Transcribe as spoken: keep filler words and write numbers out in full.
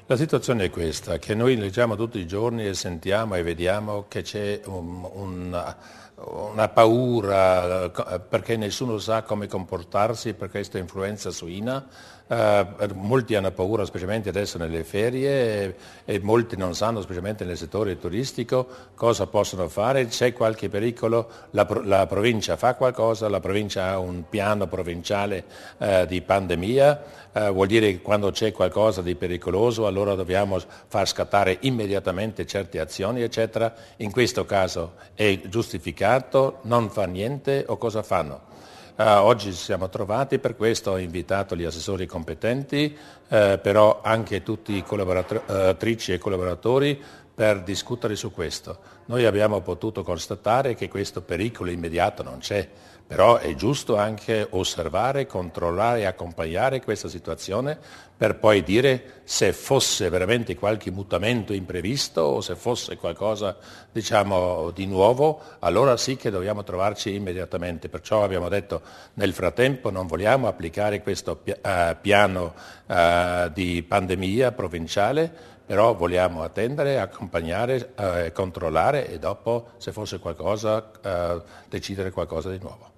La situazione è questa, che noi leggiamo tutti i giorni e sentiamo e vediamo che c'è un, un, una paura perché nessuno sa come comportarsi per questa influenza suina. Uh, molti hanno paura, specialmente adesso nelle ferie, e, e molti non sanno, specialmente nel settore turistico, cosa possono fare. C'è qualche pericolo, la, la provincia fa qualcosa, la provincia ha un piano provinciale uh, di pandemia, uh, vuol dire che quando c'è qualcosa di pericoloso allora dobbiamo far scattare immediatamente certe azioni, eccetera. In questo caso è giustificato, non fa niente o cosa fanno? Uh, oggi ci siamo trovati, per questo ho invitato gli assessori competenti, eh, però anche tutti i collaboratrici e collaboratori per discutere su questo. Noi abbiamo potuto constatare che questo pericolo immediato non c'è, però è giusto anche osservare, controllare e accompagnare questa situazione per poi dire se fosse veramente qualche mutamento imprevisto o se fosse qualcosa, diciamo, di nuovo, allora sì che dobbiamo trovarci immediatamente. Perciò abbiamo detto nel frattempo non vogliamo applicare questo piano uh, di pandemia provinciale, però vogliamo attendere, accompagnare, eh, controllare e dopo, se fosse qualcosa, eh, decidere qualcosa di nuovo.